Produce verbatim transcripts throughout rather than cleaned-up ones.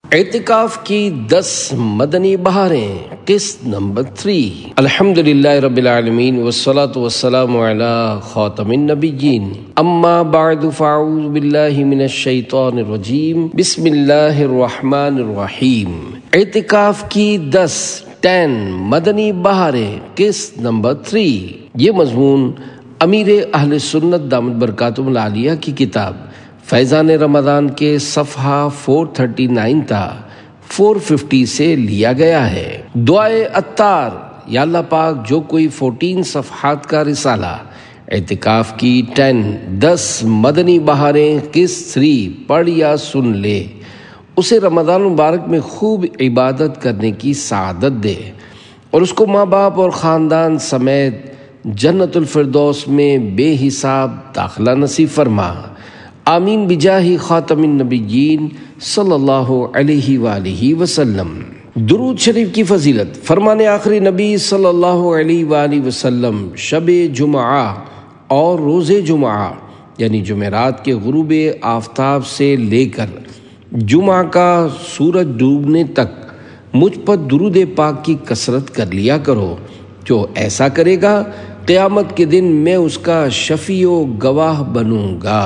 اعتکاف کی دس مدنی بہاریں، قسط نمبر تھری۔ الحمدللہ رب العالمین والصلاة والسلام علی خاتم النبیین، اما بعد فاعوذ باللہ من الشیطان الرجیم، بسم اللہ الرحمن الرحیم۔ اعتکاف کی دس ٹین مدنی بہاریں، قسط نمبر تھری۔ یہ مضمون امیر اہل سنت دامت برکاتہم العالیہ کی کتاب فیضان رمضان کے صفحہ چار سو انتیس تا چار سو پچاس سے لیا گیا ہے۔ دعائے عطار، یا اللہ پاک جو کوئی چودہ صفحات کا رسالہ اعتکاف کی ٹین دس مدنی بہاریں قسط تھری پڑھ یا سن لے، اسے رمضان مبارک میں خوب عبادت کرنے کی سعادت دے اور اس کو ماں باپ اور خاندان سمیت جنت الفردوس میں بے حساب داخلہ نصیب فرما، آمین بجاہ خاتم النبیین صلی اللہ علیہ وآلہ وسلم۔ درود شریف کی فضیلت، فرمان آخری نبی صلی اللہ علیہ وآلہ وسلم شب جمعہ اور روز جمعہ یعنی جمعرات کے غروب آفتاب سے لے کر جمعہ کا سورج ڈوبنے تک مجھ پر درود پاک کی کثرت کر لیا کرو، جو ایسا کرے گا قیامت کے دن میں اس کا شفیع و گواہ بنوں گا۔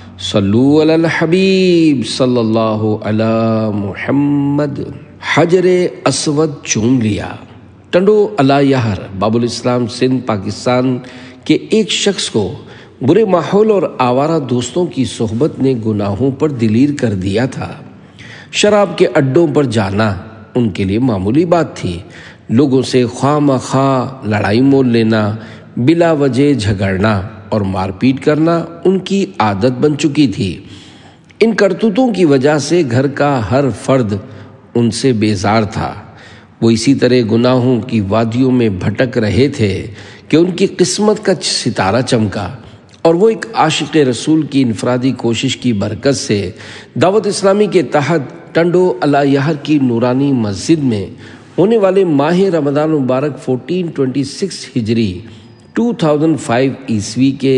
صلو علی الحبیب صلی اللہ علی محمد۔ حجر اسود چوم لیا۔ ٹنڈو علی یہر باب الاسلام سندھ پاکستان کے ایک شخص کو برے ماحول اور آوارہ دوستوں کی صحبت نے گناہوں پر دلیر کر دیا تھا۔ شراب کے اڈوں پر جانا ان کے لیے معمولی بات تھی۔ لوگوں سے خواہ مخواہ لڑائی مول لینا، بلا وجہ جھگڑنا اور مار پیٹ کرنا ان کی عادت بن چکی تھی۔ ان کرتوتوں کی وجہ سے گھر کا ہر فرد ان سے بیزار تھا۔ وہ اسی طرح گناہوں کی وادیوں میں بھٹک رہے تھے کہ ان کی قسمت کا ستارہ چمکا اور وہ ایک عاشق رسول کی انفرادی کوشش کی برکت سے دعوت اسلامی کے تحت ٹنڈو علی یہر کی نورانی مسجد میں ہونے والے ماہ رمضان مبارک چودہ سو چھبیس ہجری دو ہزار پانچ عیسوی کے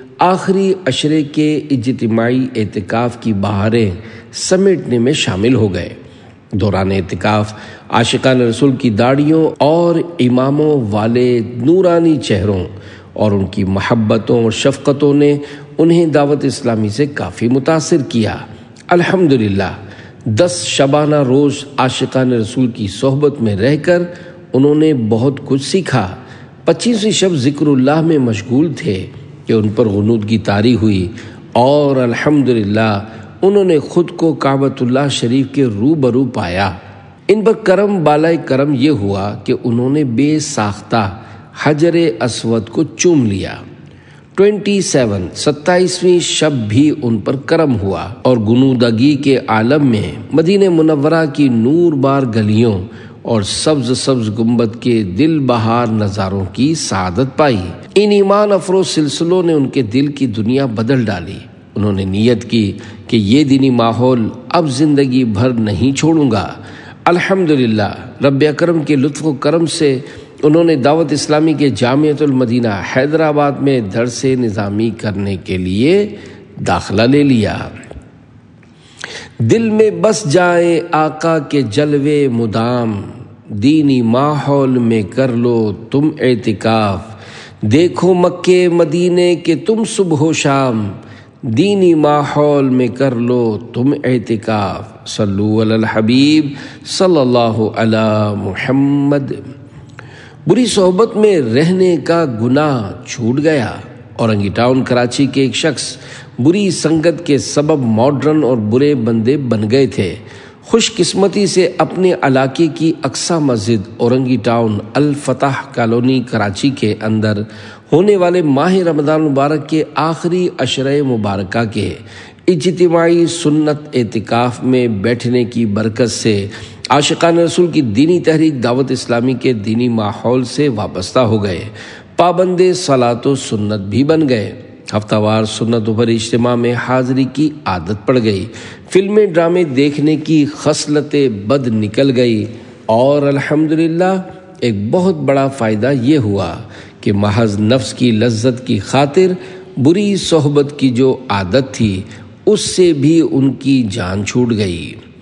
آخری عشرے کے اجتماعی اعتکاف کی بہاریں سمیٹنے میں شامل ہو گئے۔ دوران اعتکاف عاشقان رسول کی داڑھیوں اور اماموں والے نورانی چہروں اور ان کی محبتوں اور شفقتوں نے انہیں دعوت اسلامی سے کافی متاثر کیا۔ الحمدللہ دس شبانہ روز عاشقان رسول کی صحبت میں رہ کر انہوں نے بہت کچھ سیکھا۔ پچیسویں شب ذکر اللہ میں مشغول تھے کہ ان پر غنودگی طاری ہوئی اور الحمدللہ انہوں نے خود کو کعبۃ اللہ شریف کے روبرو پایا۔ ان پر کرم بالائے کرم یہ ہوا کہ انہوں نے بے ساختہ حجر اسود کو چوم لیا۔ ٹوینٹی سیون ستائیسویں شب بھی ان پر کرم ہوا اور غنودگی کے عالم میں مدینہ منورہ کی نور بار گلیوں اور سبز سبز گنبد کے دل بہار نظاروں کی سعادت پائی۔ ان ایمان افروز سلسلوں نے ان کے دل کی دنیا بدل ڈالی۔ انہوں نے نیت کی کہ یہ دینی ماحول اب زندگی بھر نہیں چھوڑوں گا۔ الحمدللہ رب اکرم کے لطف و کرم سے انہوں نے دعوت اسلامی کے جامعۃ المدینہ حیدرآباد میں درس نظامی کرنے کے لیے داخلہ لے لیا۔ دل میں بس جائے آقا کے جلوے مدام، دینی ماحول میں کر لو تم اعتکاف، دیکھو مکے مدینے کے تم صبح و شام، دینی ماحول میں کر لو تم اعتکاف۔ صلو علی الحبیب صلی اللہ علی محمد۔ بری صحبت میں رہنے کا گناہ چھوٹ گیا۔ اورنگی ٹاؤن کراچی کے ایک شخص بری سنگت کے سبب ماڈرن اور برے بندے بن گئے تھے۔ خوش قسمتی سے اپنے علاقے کی اقصی مسجد اورنگی ٹاؤن الفتح کالونی کراچی کے اندر ہونے والے ماہ رمضان مبارک کے آخری عشرہ مبارکہ کے اجتماعی سنت اعتکاف میں بیٹھنے کی برکت سے عاشقان رسول کی دینی تحریک دعوت اسلامی کے دینی ماحول سے وابستہ ہو گئے، پابند صلاۃ و سنت بھی بن گئے۔ ہفتہ وار سنتوں پر اجتماع میں حاضری کی عادت پڑ گئی، فلمیں ڈرامے دیکھنے کی خصلت بد نکل گئی اور الحمدللہ ایک بہت بڑا فائدہ یہ ہوا کہ محض نفس کی لذت کی خاطر بری صحبت کی جو عادت تھی اس سے بھی ان کی جان چھوٹ گئی۔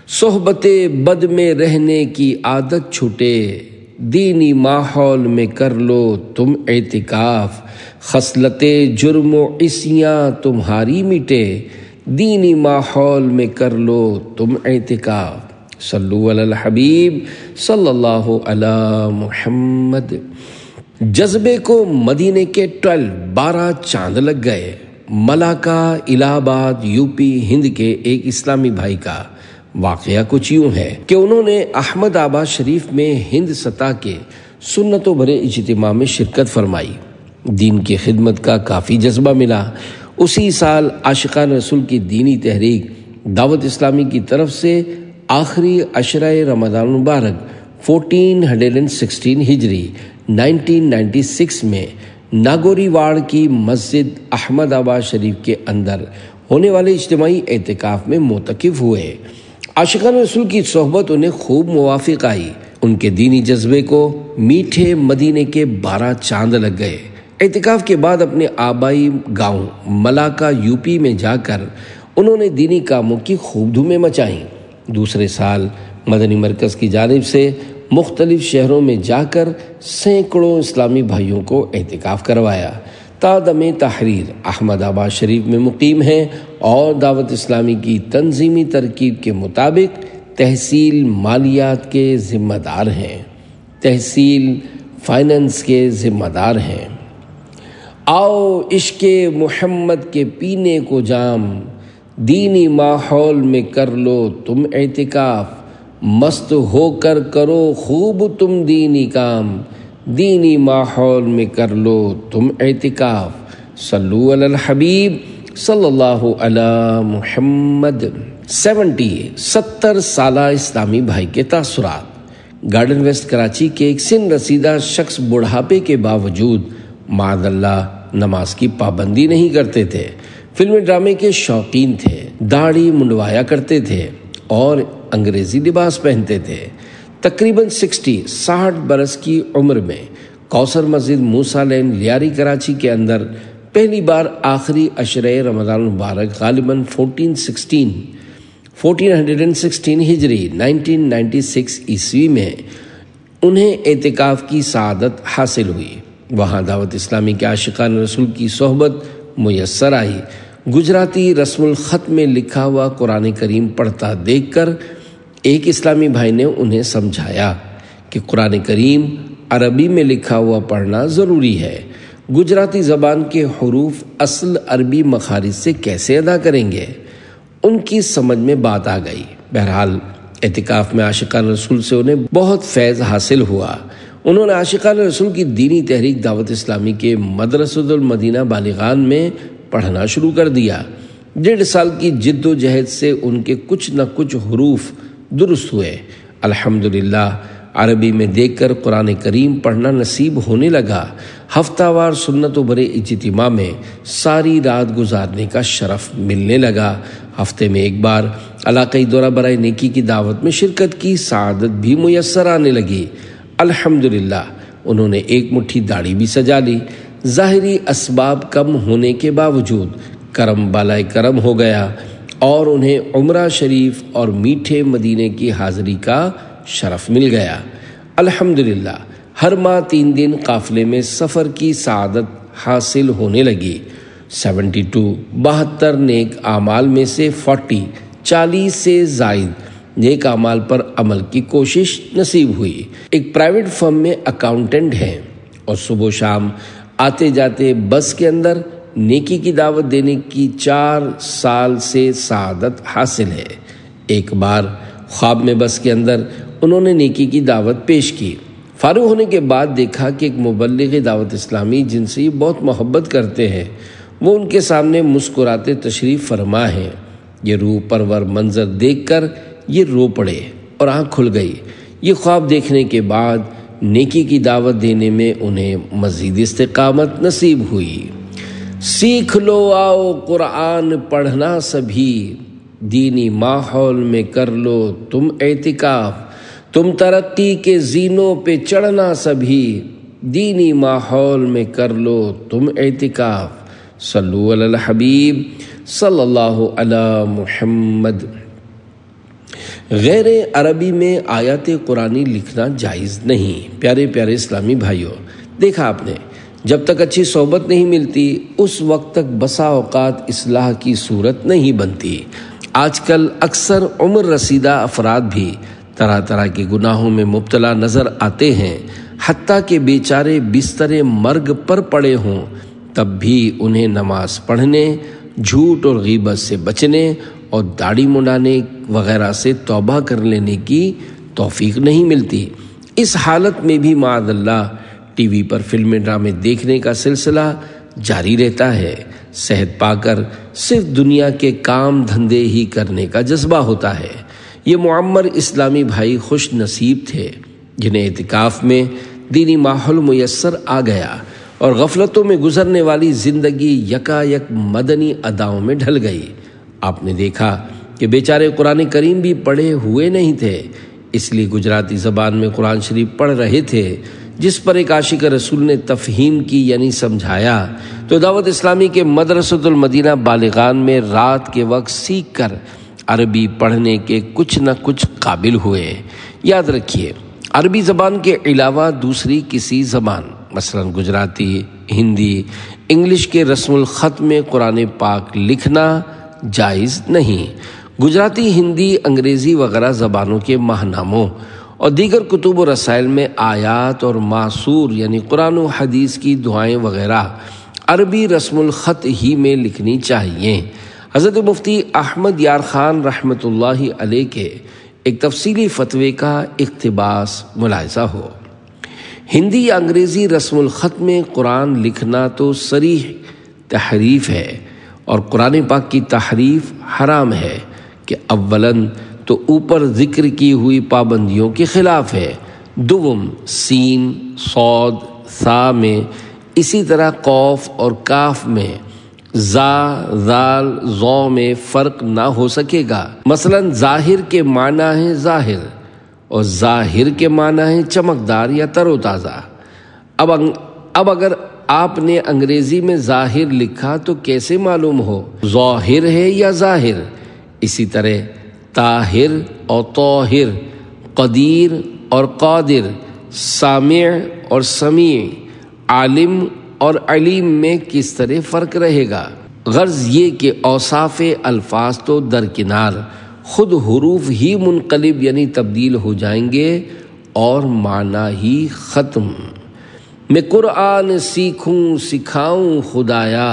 صحبت بد میں رہنے کی عادت چھٹے، دینی ماحول میں کر لو تم اعتکاف، خصلت جرم و عصیاں تمہاری مٹے، دینی ماحول میں کر لو تم اعتکاف۔ صلو علی الحبیب صلی اللہ علی محمد۔ جذبے کو مدینے کے ٹویلو بارہ چاند لگ گئے۔ ملاکا الہ آباد یو پی ہند کے ایک اسلامی بھائی کا واقعہ کچھ یوں ہے کہ انہوں نے احمد آباد شریف میں ہند سطح کے سنتوں بھرے اجتماع میں شرکت فرمائی۔ دین کی خدمت کا کافی جذبہ ملا۔ اسی سال عاشقان رسول کی دینی تحریک دعوت اسلامی کی طرف سے آخری عشرہ رمضان مبارک چودہ سو سولہ ہجری انیس سو چھیانوے میں ناگوری واڑ کی مسجد احمد آباد شریف کے اندر ہونے والے اجتماعی اعتکاف میں معتکف ہوئے۔ عاشقان رسول کی صحبت انہیں خوب موافق آئی۔ ان کے دینی جذبے کو میٹھے مدینے کے بارہ چاند لگ گئے۔ اعتکاف کے بعد اپنے آبائی گاؤں ملاکا یو پی میں جا کر انہوں نے دینی کاموں کی خوب دھومیں مچائیں۔ دوسرے سال مدنی مرکز کی جانب سے مختلف شہروں میں جا کر سینکڑوں اسلامی بھائیوں کو اعتکاف کروایا۔ تادم تحریر احمد آباد شریف میں مقیم ہیں اور دعوت اسلامی کی تنظیمی ترکیب کے مطابق تحصیل مالیات کے ذمہ دار ہیں، تحصیل فائننس کے ذمہ دار ہیں۔ آؤ عشق محمد کے پینے کو جام، دینی ماحول میں کر لو تم اعتکاف، مست ہو کر کرو خوب تم دینی کام، دینی ماحول میں کر لو تم اعتکاف۔ صلو علی الحبیب صلی اللہ علی محمد۔ سیونٹی ستر سالہ اسلامی بھائی کے تاثرات۔ گارڈن ویسٹ کراچی کے ایک سن رسیدہ شخص بڑھاپے کے باوجود معاذ اللہ نماز کی پابندی نہیں کرتے تھے، فلم ڈرامے کے شوقین تھے، داڑھی منڈوایا کرتے تھے اور انگریزی لباس پہنتے تھے۔ تقریباً سکسٹی ساٹھ برس کی عمر میں کوثر مسجد موسیٰ لین لیاری کراچی کے اندر پہلی بار آخری عشرہ رمضان مبارک غالباً چودہ سو سولہ چودہ سو سولہ ہجری انیس سو چھیانوے عیسوی میں انہیں اعتکاف کی سعادت حاصل ہوئی۔ وہاں دعوت اسلامی کے عاشقان رسول کی صحبت میسر آئی۔ گجراتی رسم الخط میں لکھا ہوا قرآن کریم پڑھتا دیکھ کر ایک اسلامی بھائی نے انہیں سمجھایا کہ قرآن کریم عربی میں لکھا ہوا پڑھنا ضروری ہے، گجراتی زبان کے حروف اصل عربی مخارج سے کیسے ادا کریں گے؟ ان کی سمجھ میں بات آ گئی۔ بہرحال اعتکاف میں عاشقان رسول سے انہیں بہت فیض حاصل ہوا۔ انہوں نے عاشقان رسول کی دینی تحریک دعوت اسلامی کے مدرسۃ المدینہ بالغان میں پڑھنا شروع کر دیا۔ ڈیڑھ سال کی جد و جہد سے ان کے کچھ نہ کچھ حروف درست ہوئے۔ الحمدللہ عربی میں دیکھ کر قرآن کریم پڑھنا نصیب ہونے لگا۔ ہفتہ وار سنتوں بھرے اجتماع میں ساری رات گزارنے کا شرف ملنے لگا۔ ہفتے میں ایک بار علاقائی دورہ برائے نیکی کی دعوت میں شرکت کی سعادت بھی میسر آنے لگی۔ الحمدللہ انہوں نے ایک مٹھی داڑھی بھی سجا لی۔ ظاہری اسباب کم ہونے کے باوجود کرم بالائے کرم ہو گیا اور انہیں عمرہ شریف اور میٹھے مدینے کی حاضری کا شرف مل گیا۔ الحمدللہ ہر ماہ تین دن قافلے میں سفر کی سعادت حاصل ہونے لگی۔ سیونٹی ٹو بہتر نیک اعمال میں سے فورٹی چالیس سے زائد نیک اعمال پر عمل کی کوشش نصیب ہوئی۔ ایک پرائیویٹ فرم میں اکاؤنٹنٹ ہیں اور صبح و شام آتے جاتے بس کے اندر نیکی کی دعوت دینے کی چار سال سے سعادت حاصل ہے۔ ایک بار خواب میں بس کے اندر انہوں نے نیکی کی دعوت پیش کی۔ فارغ ہونے کے بعد دیکھا کہ ایک مبلغ دعوت اسلامی جن سے یہ بہت محبت کرتے ہیں وہ ان کے سامنے مسکراتے تشریف فرما ہیں۔ یہ روح پرور منظر دیکھ کر یہ رو پڑے اور آنکھ کھل گئی۔ یہ خواب دیکھنے کے بعد نیکی کی دعوت دینے میں انہیں مزید استقامت نصیب ہوئی۔ سیکھ لو آؤ قرآن پڑھنا سبھی، دینی ماحول میں کر لو تم اعتکاف، تم ترقی کے زینوں پہ چڑھنا سبھی، دینی ماحول میں کر لو تم اعتکاف۔ صلو علی الحبیب صلی اللہ علی محمد۔ غیر عربی میں آیات قرآنی لکھنا جائز نہیں۔ پیارے پیارے اسلامی بھائیوں، دیکھا آپ نے، جب تک اچھی صحبت نہیں ملتی اس وقت تک بسا اوقات اصلاح کی صورت نہیں بنتی۔ آج کل اکثر عمر رسیدہ افراد بھی طرح طرح کے گناہوں میں مبتلا نظر آتے ہیں، حتیٰ کہ بیچارے بستر مرگ پر پڑے ہوں تب بھی انہیں نماز پڑھنے، جھوٹ اور غیبت سے بچنے اور داڑھی منڈانے وغیرہ سے توبہ کر لینے کی توفیق نہیں ملتی۔ اس حالت میں بھی معاذ اللہ ٹی وی پر فلمیں ڈرامے دیکھنے کا سلسلہ جاری رہتا ہے۔ صحت پا کر صرف دنیا کے کام دھندے ہی کرنے کا جذبہ ہوتا ہے۔ یہ معمر اسلامی بھائی خوش نصیب تھے جنہیں اعتکاف میں دینی ماحول میسر آ گیا اور غفلتوں میں گزرنے والی زندگی یکا یک مدنی اداؤں میں ڈھل گئی۔ آپ نے دیکھا کہ بیچارے قرآن کریم بھی پڑھے ہوئے نہیں تھے، اس لیے گجراتی زبان میں قرآن شریف پڑھ رہے تھے، جس پر ایک عاشق رسول نے تفہیم کی یعنی سمجھایا تو دعوت اسلامی کے مدرسۃ المدینہ بالغان میں رات کے وقت سیکھ کر عربی پڑھنے کے کچھ نہ کچھ قابل ہوئے۔ یاد رکھیے، عربی زبان کے علاوہ دوسری کسی زبان مثلا گجراتی، ہندی، انگلش کے رسم الخط میں قرآن پاک لکھنا جائز نہیں۔ گجراتی، ہندی، انگریزی وغیرہ زبانوں کے ماہناموں اور دیگر کتب و رسائل میں آیات اور معصور یعنی قرآن و حدیث کی دعائیں وغیرہ عربی رسم الخط ہی میں لکھنی چاہیے۔ حضرت مفتی احمد یار خان رحمۃ اللہ علیہ کے ایک تفصیلی فتوے کا اقتباس ملاحظہ ہو۔ ہندی یا انگریزی رسم الخط میں قرآن لکھنا تو صریح تحریف ہے اور قرآن پاک کی تحریف حرام ہے کہ اولاً تو اوپر ذکر کی ہوئی پابندیوں کے خلاف ہے، دوم سین، صاد، ثا میں، اسی طرح قوف اور کاف میں، زا، ذال، ذو میں فرق نہ ہو سکے گا۔ مثلا ظاہر کے معنی ہے ظاہر اور ظاہر کے معنی ہے چمکدار یا تر و تازہ۔ اب اب اگر آپ نے انگریزی میں ظاہر لکھا تو کیسے معلوم ہو ظاہر ہے یا ظاہر؟ اسی طرح طاہر اور طاہر، قدیر اور قادر، سامع اور سمیع، عالم اور علیم میں کس طرح فرق رہے گا؟ غرض یہ کہ اوصاف الفاظ تو درکنار، خود حروف ہی منقلب یعنی تبدیل ہو جائیں گے اور معنی ہی ختم۔ میں قرآن سیکھوں سکھاؤں خدایا،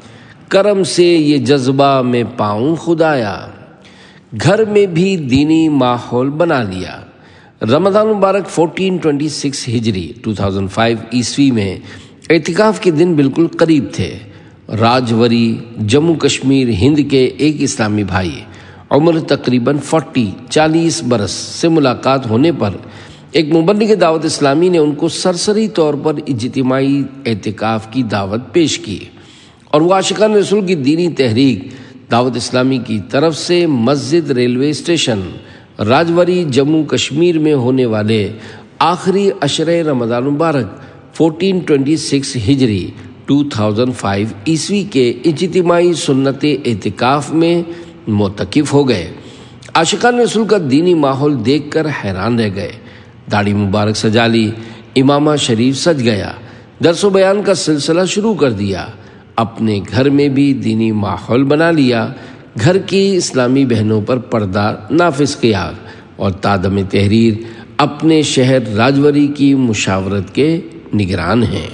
کرم سے یہ جذبہ میں پاؤں خدایا۔ گھر میں بھی دینی ماحول بنا لیا۔ رمضان مبارک چودہ سو چھبیس ہجری دو ہزار پانچ عیسوی میں اعتکاف کے دن بالکل قریب تھے۔ راجوری، جموں کشمیر، ہند کے ایک اسلامی بھائی عمر تقریباً فورٹی چالیس برس سے ملاقات ہونے پر ایک مبلغ دعوت اسلامی نے ان کو سرسری طور پر اجتماعی اعتکاف کی دعوت پیش کی اور وہ عاشقان رسول کی دینی تحریک دعوت اسلامی کی طرف سے مسجد ریلوے اسٹیشن راجوری جموں کشمیر میں ہونے والے آخری عشرہ رمضان مبارک چودہ سو چھبیس ہجری دو ہزار پانچ عیسوی کے اجتماعی سنت اعتکاف میں معتکف ہو گئے۔ عاشقان رسول کا دینی ماحول دیکھ کر حیران رہ گئے۔ داڑھی مبارک سجا لی، امامہ شریف سج گیا، درس و بیان کا سلسلہ شروع کر دیا، اپنے گھر میں بھی دینی ماحول بنا لیا، گھر کی اسلامی بہنوں پر پردہ نافذ کیا اور تادم تحریر اپنے شہر راجوری کی مشاورت کے نگران ہیں۔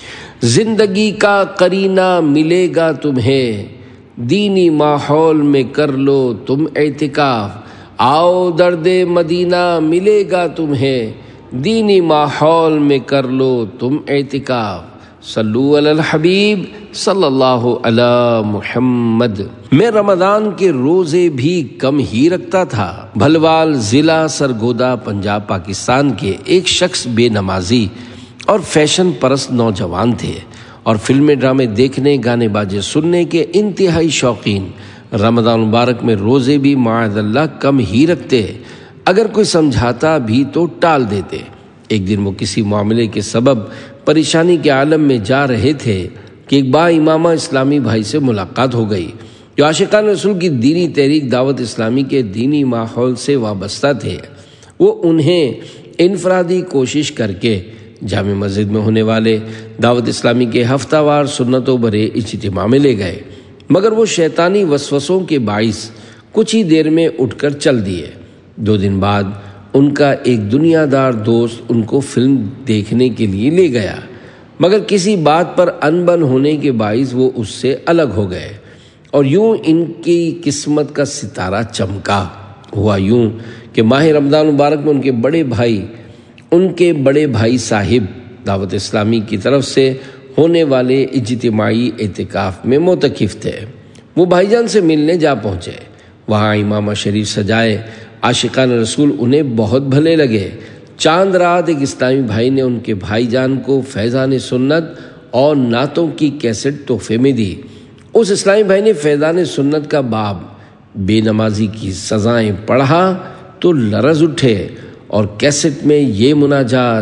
زندگی کا قرینہ ملے گا تمہیں، دینی ماحول میں کر لو تم اعتکاف، آؤ درد مدینہ ملے گا تمہیں، دینی ماحول میں کر لو تم اعتکاف۔ صلو علی الحبیب صلی اللہ علی محمد۔ میں رمضان کے روزے بھی کم ہی رکھتا تھا۔ بھلوال ضلع سرگودا پنجاب پاکستان کے ایک شخص بے نمازی اور فیشن پرست نوجوان تھے اور فلمیں ڈرامے دیکھنے، گانے باجے سننے کے انتہائی شوقین۔ رمضان مبارک میں روزے بھی معاذ اللہ کم ہی رکھتے، اگر کوئی سمجھاتا بھی تو ٹال دیتے۔ ایک دن وہ کسی معاملے کے سبب پریشانی کے عالم میں جا رہے تھے کہ ایک با امامہ اسلامی بھائی سے ملاقات ہو گئی۔ جو عاشقان رسول کی دینی تحریک دعوت اسلامی کے دینی ماحول سے وابستہ تھے، وہ انہیں انفرادی کوشش کر کے جامع مسجد میں ہونے والے دعوت اسلامی کے ہفتہ وار سنتوں برے اجتماع میں لے گئے، مگر وہ شیطانی وسوسوں کے باعث کچھ ہی دیر میں اٹھ کر چل دیے۔ دو دن بعد ان کا ایک دنیا دار دوست ان کو فلم دیکھنے کے لیے لے گیا، مگر کسی بات پر انبن ہونے کے باعث وہ اس سے الگ ہو گئے، اور یوں ان کی قسمت کا ستارہ چمکا۔ ہوا یوں کہ ماہ رمضان مبارک میں ان کے بڑے بھائی ان کے بڑے بھائی صاحب دعوت اسلامی کی طرف سے ہونے والے اجتماعی اعتکاف میں معتکف تھے۔ وہ بھائی جان سے ملنے جا پہنچے، وہاں امامہ شریف سجائے عاشقان رسول انہیں بہت بھلے لگے۔ چاند رات ایک اسلامی بھائی نے ان کے بھائی جان کو فیضان سنت اور نعتوں کی کیسٹ تحفے میں دی۔ اس اسلامی بھائی نے فیضان سنت کا باب بے نمازی کی سزائیں پڑھا تو لرز اٹھے، اور کیسٹ میں یہ مناجات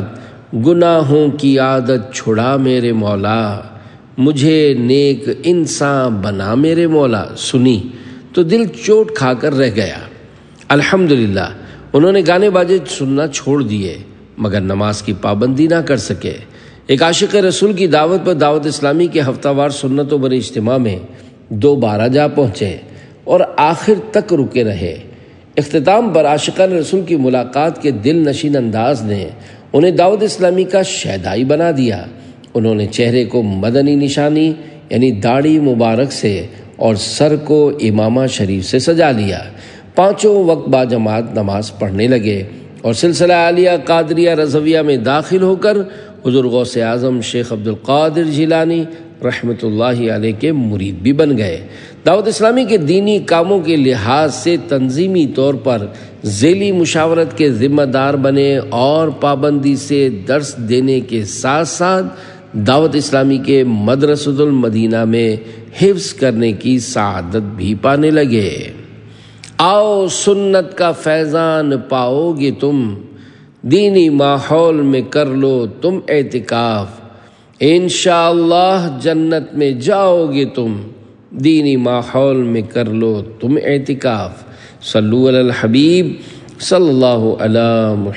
گناہوں کی عادت چھڑا میرے مولا، مجھے نیک انسان بنا میرے مولا سنی تو دل چوٹ کھا کر رہ گیا۔ الحمدللہ انہوں نے گانے باجے سننا چھوڑ دیے، مگر نماز کی پابندی نہ کر سکے۔ ایک عاشق رسول کی دعوت پر دعوت اسلامی کے ہفتہ وار سنتوں برے اجتماع میں دوبارہ جا پہنچے اور آخر تک رکے رہے۔ اختتام پر عاشقان رسول کی ملاقات کے دل نشین انداز نے انہیں دعوت اسلامی کا شیدائی بنا دیا۔ انہوں نے چہرے کو مدنی نشانی یعنی داڑھی مبارک سے اور سر کو امامہ شریف سے سجا لیا۔ پانچوں وقت باجماعت نماز پڑھنے لگے اور سلسلہ عالیہ قادریہ رضویہ میں داخل ہو کر حضور غوث اعظم شیخ عبد القادر جیلانی رحمۃ اللہ علیہ کے مرید بھی بن گئے۔ دعوت اسلامی کے دینی کاموں کے لحاظ سے تنظیمی طور پر ذیلی مشاورت کے ذمہ دار بنے اور پابندی سے درس دینے کے ساتھ ساتھ دعوت اسلامی کے مدرسۃ المدینہ میں حفظ کرنے کی سعادت بھی پانے لگے۔ آؤ سنت کا فیضان پاؤ گے تم، دینی ماحول میں کر لو تم اعتکاف، انشاءاللہ جنت میں جاؤ گے تم، دینی ماحول میں کر لو تم اعتکاف۔ صلو علی الحبیب صلی اللہ علی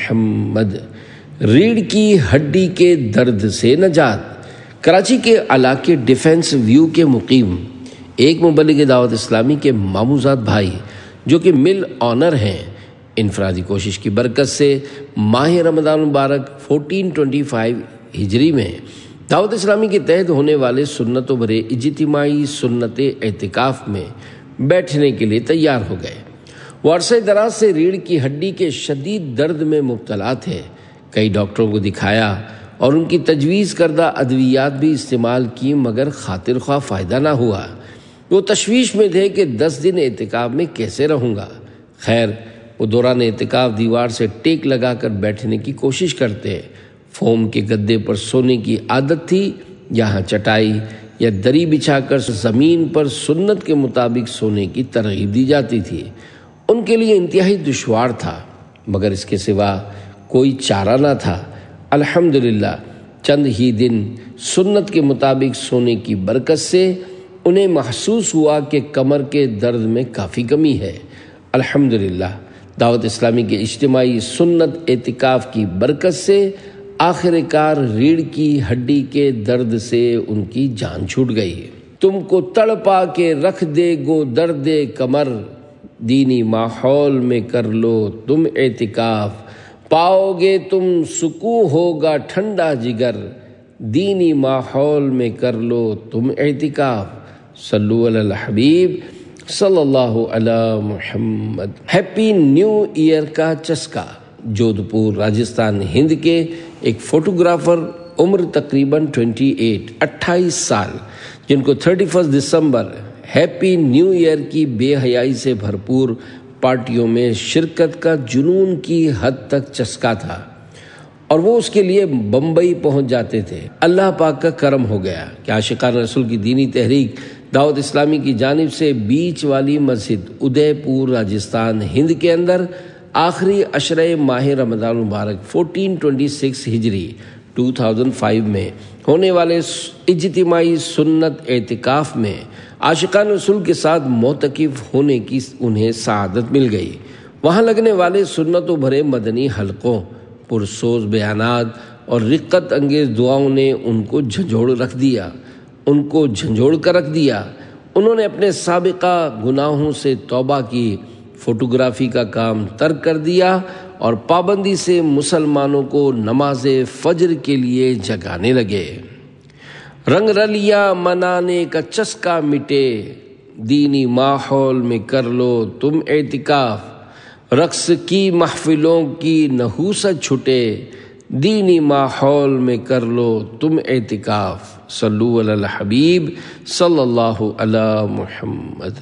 محمد۔ ریڑھ کی ہڈی کے درد سے نجات۔ کراچی کے علاقے ڈیفنس ویو کے مقیم ایک مبلغ دعوت اسلامی کے ماموزاد بھائی جو کہ مل آنر ہیں، انفرادی کوشش کی برکت سے ماہ رمضان مبارک چودہ سو پچیس ہجری میں دعوت اسلامی کے تحت ہونے والے سنتوں بھرے اجتماعی سنت اعتکاف میں بیٹھنے کے لیے تیار ہو گئے۔ وہ عرصہ دراز سے ریڑھ کی ہڈی کے شدید درد میں مبتلا تھے۔ کئی ڈاکٹروں کو دکھایا اور ان کی تجویز کردہ ادویات بھی استعمال کی، مگر خاطر خواہ فائدہ نہ ہوا۔ وہ تشویش میں تھے کہ دس دن اعتکاف میں کیسے رہوں گا۔ خیر وہ دوران اعتکاف دیوار سے ٹیک لگا کر بیٹھنے کی کوشش کرتے۔ فوم کے گدے پر سونے کی عادت تھی، یہاں چٹائی یا دری بچھا کر زمین پر سنت کے مطابق سونے کی ترغیب دی جاتی تھی۔ ان کے لیے انتہائی دشوار تھا، مگر اس کے سوا کوئی چارہ نہ تھا۔ الحمدللہ چند ہی دن سنت کے مطابق سونے کی برکت سے انہیں محسوس ہوا کہ کمر کے درد میں کافی کمی ہے۔ الحمدللہ دعوت اسلامی کے اجتماعی سنت اعتکاف کی برکت سے آخر کار ریڑھ کی ہڈی کے درد سے ان کی جان چھوٹ گئی۔ تم کو تڑپا کے رکھ دے گو درد کمر، دینی ماحول میں کر لو تم اعتکاف، پاؤ گے تم سکون ہوگا ٹھنڈا جگر، دینی ماحول میں کر لو تم اعتکاف۔ صلو علی الحبیب صلی اللہ علی محمد۔ ہیپی نیو ایئر کا چسکا۔ جودھ پور راجستھان ہند کے ایک فوٹوگرافر عمر تقریباً اٹھائیس اٹھائیس سال جن کو اکتیس دسمبر ہیپی نیو ایئر کی بے حیائی سے بھرپور پارٹیوں میں شرکت کا جنون کی حد تک چسکا تھا اور وہ اس کے لیے بمبئی پہنچ جاتے تھے۔ اللہ پاک کا کرم ہو گیا کہ عاشقان رسول کی دینی تحریک دعوت اسلامی کی جانب سے بیچ والی مسجد ادے پور راجستھان ہند کے اندر آخری عشرہ ماہ رمضان مبارک چودہ سو چھبیس ہجری دو ہزار پانچ میں ہونے والے اجتماعی سنت اعتکاف میں عاشقان رسول کے ساتھ معتکف ہونے کی انہیں سعادت مل گئی۔ وہاں لگنے والے سنتوں بھرے مدنی حلقوں، پرسوز بیانات اور رقت انگیز دعاؤں نے ان کو جھنجھوڑ رکھ دیا ان کو جھنجھوڑ کر رکھ دیا انہوں نے اپنے سابقہ گناہوں سے توبہ کی، فوٹوگرافی کا کام ترک کر دیا اور پابندی سے مسلمانوں کو نماز فجر کے لیے جگانے لگے۔ رنگ رلیا منانے کا چسکا مٹے، دینی ماحول میں کر لو تم اعتکاف، رقص کی محفلوں کی نحوست چھٹے، دینی ماحول میں کر لو تم اعتکاف۔ صلو علی الحبیب صلی اللہ علی محمد۔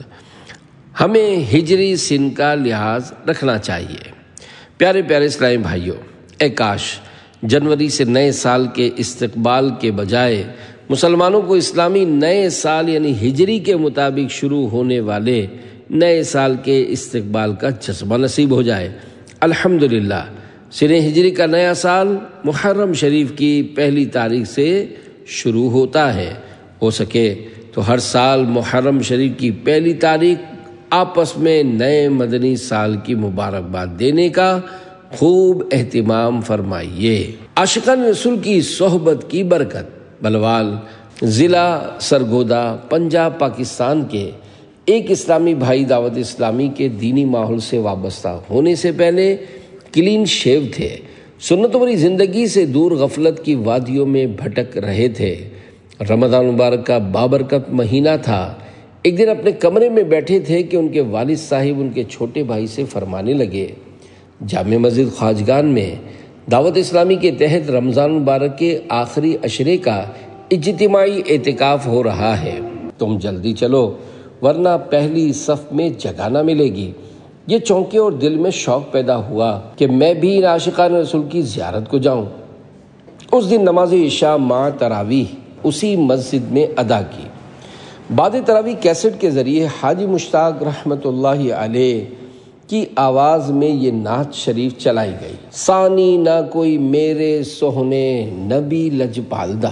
ہمیں ہجری سن کا لحاظ رکھنا چاہیے۔ پیارے پیارے اسلامی بھائیوں، اے کاش جنوری سے نئے سال کے استقبال کے بجائے مسلمانوں کو اسلامی نئے سال یعنی ہجری کے مطابق شروع ہونے والے نئے سال کے استقبال کا جذبہ نصیب ہو جائے۔ الحمدللہ سن ہجری کا نیا سال محرم شریف کی پہلی تاریخ سے شروع ہوتا ہے۔ ہو سکے تو ہر سال محرم شریف کی پہلی تاریخ آپس میں نئے مدنی سال کی مبارکباد دینے کا خوب اہتمام فرمائیے۔ عاشقان رسول کی صحبت کی برکت بلوال ضلع سرگودا پنجاب پاکستان کے ایک اسلامی بھائی دعوت اسلامی کے دینی ماحول سے وابستہ ہونے سے پہلے کلین شیو تھے، سنتوں بھری زندگی سے دور غفلت کی وادیوں میں بھٹک رہے تھے۔ رمضان مبارک کا بابرکت مہینہ تھا۔ ایک دن اپنے کمرے میں بیٹھے تھے کہ ان کے والد صاحب ان کے چھوٹے بھائی سے فرمانے لگے، جامع مسجد خواجگان میں دعوت اسلامی کے تحت رمضان مبارک کے آخری عشرے کا اجتماعی اعتکاف ہو رہا ہے، تم جلدی چلو ورنہ پہلی صف میں جگہ نہ ملے گی۔ یہ چونکے اور دل میں شوق پیدا ہوا کہ میں بھی ان عاشقان رسول کی زیارت کو جاؤں۔ اس دن نماز عشاء مع تراویح اسی مسجد میں ادا کی۔ بعد تراویح کیسٹ کے ذریعے حاجی مشتاق رحمت اللہ علیہ کی آواز میں یہ نعت شریف چلائی گئی، ثانی نہ کوئی میرے سہنے نبی لجپالدہ۔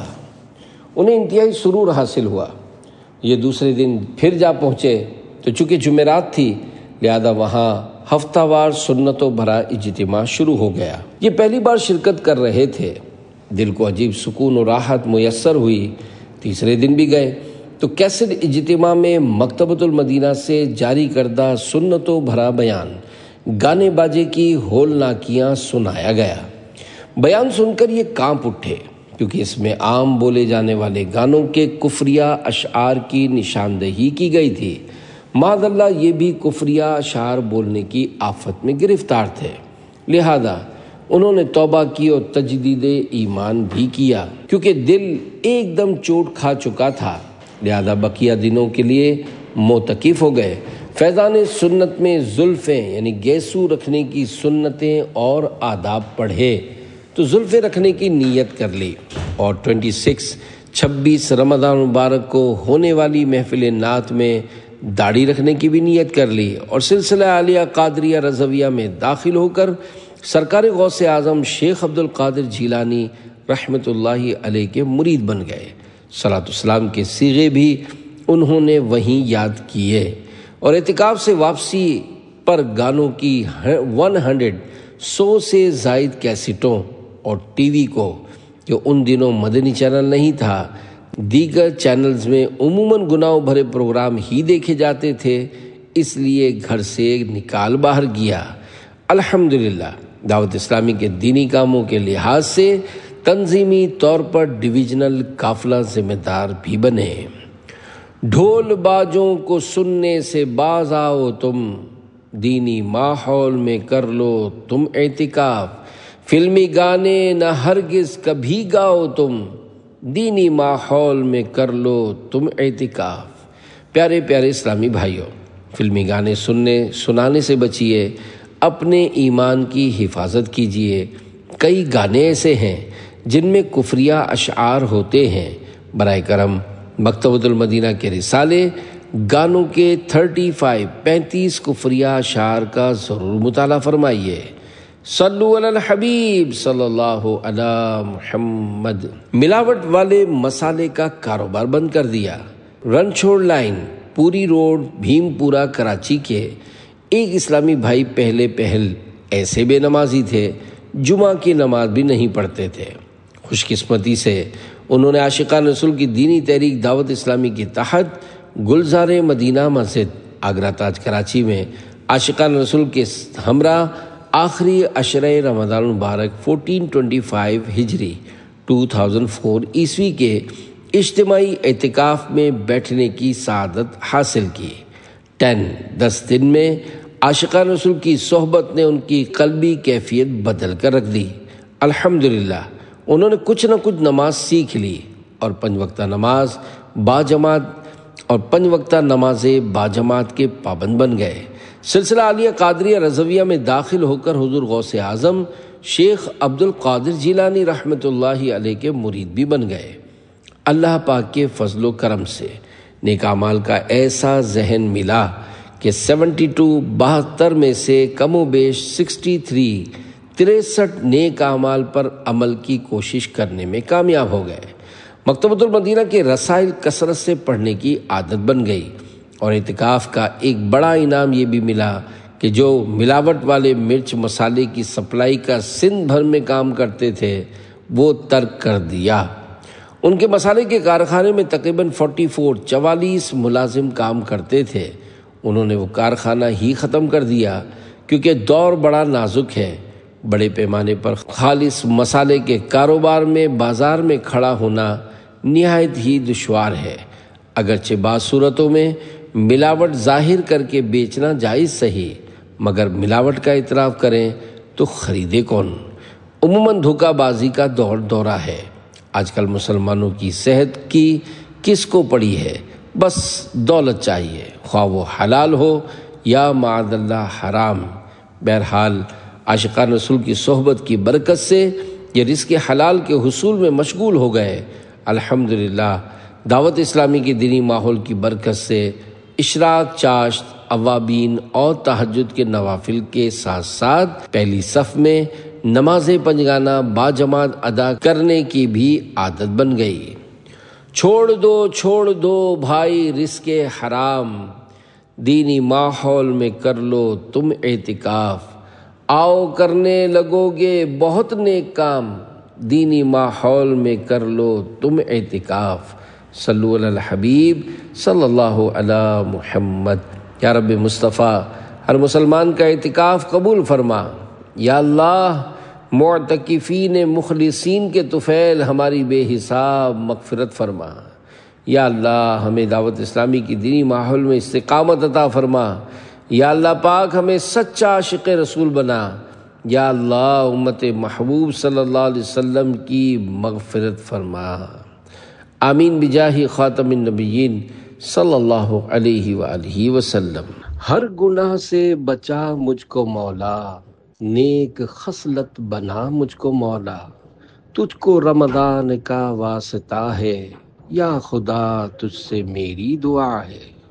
انہیں انتہائی سرور حاصل ہوا۔ یہ دوسرے دن پھر جا پہنچے تو چونکہ جمعرات تھی لہذا وہاں ہفتہ وار سنتوں بھرا اجتماع شروع ہو گیا۔ یہ پہلی بار شرکت کر رہے تھے، دل کو عجیب سکون و راحت میسر ہوئی۔ تیسرے دن بھی گئے تو کیسٹ اجتماع میں مکتبۃ المدینہ سے جاری کردہ سنتوں بھرا بیان گانے باجے کی ہولناکیاں سنایا گیا۔ بیان سن کر یہ کانپ اٹھے کیونکہ اس میں عام بولے جانے والے گانوں کے کفریہ اشعار کی نشاندہی کی گئی تھی۔ معاذ اللہ یہ بھی کفریہ اشعار بولنے کی آفت میں گرفتار تھے، لہذا انہوں نے توبہ کی اور تجدید ایمان بھی کیا۔ کیونکہ دل ایک دم چوٹ کھا چکا تھا لہذا بقیہ دنوں کے لیے معتکف ہو گئے۔ فیضان سنت میں زلفیں یعنی گیسو رکھنے کی سنتیں اور آداب پڑھے تو زلفیں رکھنے کی نیت کر لی، اور چھبیس چھبیس رمضان مبارک کو ہونے والی محفل نعت میں داڑھی رکھنے کی بھی نیت کر لی، اور سلسلہ عالیہ قادریہ رضویہ میں داخل ہو کر سرکار غوث اعظم شیخ عبد القادر جیلانی رحمت اللہ علیہ کے مرید بن گئے۔ صلاۃ السلام کے صیغے بھی انہوں نے وہیں یاد کیے، اور اعتکاف سے واپسی پر گانوں کی ون ہنڈریڈ سو سے زائد کیسٹوں اور ٹی وی کو، جو ان دنوں مدنی چینل نہیں تھا، دیگر چینلز میں عموماً گناہوں بھرے پروگرام ہی دیکھے جاتے تھے، اس لیے گھر سے نکال باہر گیا۔ الحمدللہ دعوت اسلامی کے دینی کاموں کے لحاظ سے تنظیمی طور پر ڈویژنل قافلہ ذمہ دار بھی بنے۔ ڈھول باجوں کو سننے سے باز آؤ تم، دینی ماحول میں کر لو تم اعتکاف، فلمی گانے نہ ہرگز کبھی گاؤ تم، دینی ماحول میں کر لو تم اعتکاف۔ پیارے پیارے اسلامی بھائیوں، فلمی گانے سننے سنانے سے بچیے، اپنے ایمان کی حفاظت کیجیے۔ کئی گانے ایسے ہیں جن میں کفریہ اشعار ہوتے ہیں، برائے کرم مکتبۃ المدینہ کے رسالے گانوں کے تھرٹی فائیو پینتیس کفریہ اشعار کا ضرور مطالعہ فرمائیے۔ صلو علی الحبیب صلی اللہ علی محمد۔ ملاوٹ والے مسالے کا کاروبار بند کر دیا۔ Ranchhor line, Puri road, Bhimpura, Karachi کے ایک اسلامی بھائی پہلے پہل ایسے بے نمازی تھے، جمعہ کی نماز بھی نہیں پڑھتے تھے۔ خوش قسمتی سے انہوں نے عاشقان رسول کی دینی تحریک دعوت اسلامی کے تحت گلزار مدینہ مسجد آگرہ تاج کراچی میں عاشقان رسول کے ہمراہ آخری عشرہ رمضان المبارک چودہ سو پچیس ہجری دو ہزار چار عیسوی کے اجتماعی اعتکاف میں بیٹھنے کی سعادت حاصل کی۔ ٹین دس دن میں عاشقان رسول کی صحبت نے ان کی قلبی کیفیت بدل کر رکھ دی۔ الحمدللہ انہوں نے کچھ نہ کچھ نماز سیکھ لی اور پنج وقتہ نماز باجماعت اور پنج وقتہ نماز باجماعت کے پابند بن گئے۔ سلسلہ عالیہ قادریہ رضویہ میں داخل ہو کر حضور غوث اعظم شیخ عبد القادر جیلانی رحمۃ اللہ علیہ کے مرید بھی بن گئے۔ اللہ پاک کے فضل و کرم سے نیک اعمال کا ایسا ذہن ملا کہ سیونٹی ٹو بہتر میں سے کم و بیش سکسٹی تھری تریسٹھ نیک اعمال پر عمل کی کوشش کرنے میں کامیاب ہو گئے۔ مکتبۃ المدینہ کے رسائل کثرت سے پڑھنے کی عادت بن گئی اور اعتکاف کا ایک بڑا انعام یہ بھی ملا کہ جو ملاوٹ والے مرچ مسالے کی سپلائی کا سندھ بھر میں کام کرتے تھے وہ ترک کر دیا۔ ان کے مسالے کے کارخانے میں تقریباً فورٹی فور چوالیس ملازم کام کرتے تھے۔ انہوں نے وہ کارخانہ ہی ختم کر دیا کیونکہ دور بڑا نازک ہے۔ بڑے پیمانے پر خالص مسالے کے کاروبار میں بازار میں کھڑا ہونا نہایت ہی دشوار ہے۔ اگرچہ بعض صورتوں میں ملاوٹ ظاہر کر کے بیچنا جائز صحیح، مگر ملاوٹ کا اعتراف کریں تو خریدے کون؟ عموماً دھوکہ بازی کا دور دورہ ہے۔ آج کل مسلمانوں کی صحت کی کس کو پڑی ہے؟ بس دولت چاہیے، خواہ وہ حلال ہو یا معاذ اللہ حرام۔ بہرحال عاشقان رسول کی صحبت کی برکت سے یہ رزق حلال کے حصول میں مشغول ہو گئے۔ الحمدللہ دعوت اسلامی کے دینی ماحول کی برکت سے اشراق، چاشت، اوابین اور تہجد کے نوافل کے ساتھ ساتھ پہلی صف میں نماز پنجگانہ باجماعت ادا کرنے کی بھی عادت بن گئی۔ چھوڑ دو چھوڑ دو بھائی رزق حرام، دینی ماحول میں کر لو تم اعتکاف، آؤ کرنے لگو گے بہت نیک کام، دینی ماحول میں کر لو تم اعتکاف۔ صلو علی الحبیب صلی اللہ علی محمد۔ یا رب مصطفیٰ ہر مسلمان کا اعتکاف قبول فرما۔ یا اللہ معتکفین مخلصین کے طفیل ہماری بے حساب مغفرت فرما۔ یا اللہ ہمیں دعوت اسلامی کی دینی ماحول میں استقامت عطا فرما۔ یا اللہ پاک ہمیں سچا عاشق رسول بنا۔ یا اللہ امت محبوب صلی اللہ علیہ وسلم کی مغفرت فرما۔ آمین بجاہ خاتم النبیین صلی اللہ علیہ وآلہ وسلم۔ ہر گناہ سے بچا مجھ کو مولا، نیک خصلت بنا مجھ کو مولا، تجھ کو رمضان کا واسطہ ہے، یا خدا تجھ سے میری دعا ہے۔